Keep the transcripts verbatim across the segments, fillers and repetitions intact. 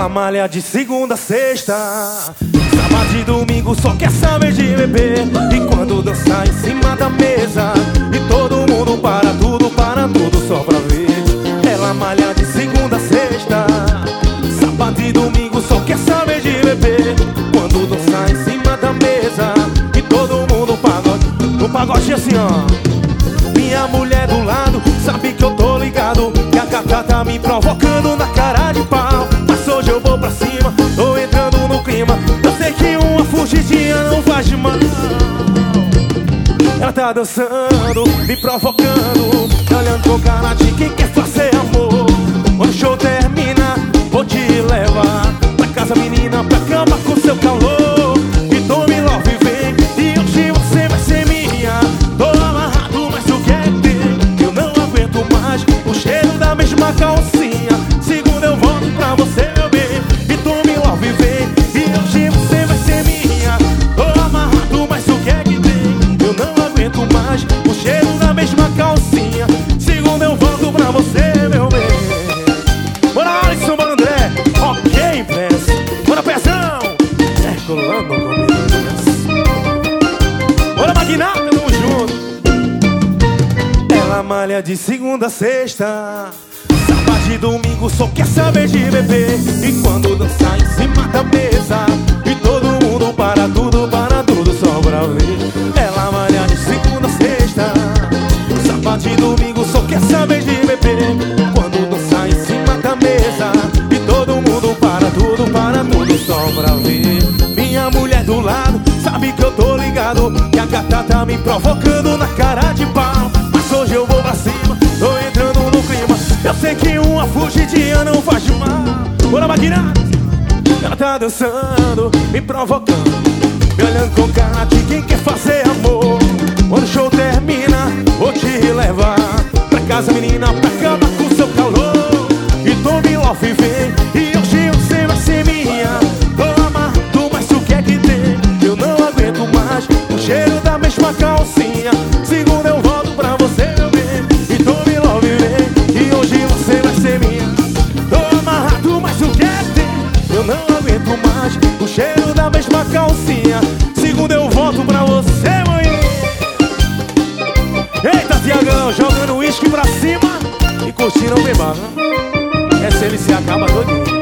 Ela malha de segunda a sexta, sábado e domingo só quer saber de beber. E quando dançar em cima da mesa, e todo mundo para tudo, para tudo só pra ver. Ela malha de segunda a sexta, sábado e domingo só quer saber de beber. Quando dançar em cima da mesa, e todo mundo pagode, no pagode assim ó. Minha mulher do lado sabe que eu tô ligado, que a gata tá me provocando na cara de pau. Mas hoje eu vou pra cima, tô entrando no clima. Eu sei que uma fugidinha não faz mal. Ela tá dançando, me provocando, olhando com cara de quem quer fazer amor. Quando o show termina, vou te levar pra casa, menina, pra cama com seu calor. E tome love, vem, e hoje você vai ser minha. Tô amarrado, mas tu quer ter, eu não aguento mais o cheiro da mesma calcinha. Segunda eu volto pra você, meu bem, e tome love, vem, e hoje você vai ser minha. Tô amarrado, mas tu quer que tem, eu não aguento mais o cheiro da mesma calcinha. Segunda eu volto pra você, meu bem. Bora, Alisson, bora, André. Ok, press. Bora, Pezão. É, colando comigo. Bora, Magnata, tamo junto. Ela malha de segunda a sexta, sábado e domingo só quer saber de beber. E quando dançar em cima da mesa, e todo mundo para tudo, para tudo só pra ver. Ela malha de segunda a sexta, sábado e domingo só quer saber de beber. Quando dançar em cima da mesa, e todo mundo para tudo, para tudo só pra ver. Minha mulher do lado sabe que eu tô ligado, que a gata tá me provocando na cara de pau. Mas hoje eu vou pra cima, tô entrando no clima. Eu sei que uma fugidinha não faz mal. Bora, máquina! Ela tá dançando, me provocando, me olhando com cara de quem quer fazer amor. Quando o show termina, vou te levar pra casa, menina, pra cama com seu calor. E tome love, vem, e hoje você vai ser minha. Tô amarrado, mas tu quer que tem, eu não aguento mais o cheiro da mesma calcinha. Segunda eu volto pra você, meu bem, e tome love, vem, e hoje você vai ser minha. Tô amarrado, mas tu quer que tem, eu não aguento mais o cheiro da mesma calcinha. Segunda eu volto pra você, mãe. Eita, Tiagão, jogando uísque pra cima e curtindo o bebado. Essa ele se acaba todinho.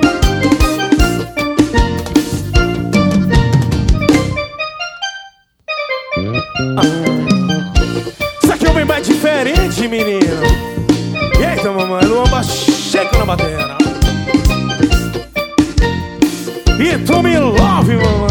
Ah. Isso aqui é um bem mais diferente, menino. Eita, mamãe, Luamba checa na bateria. E tome love, mamãe.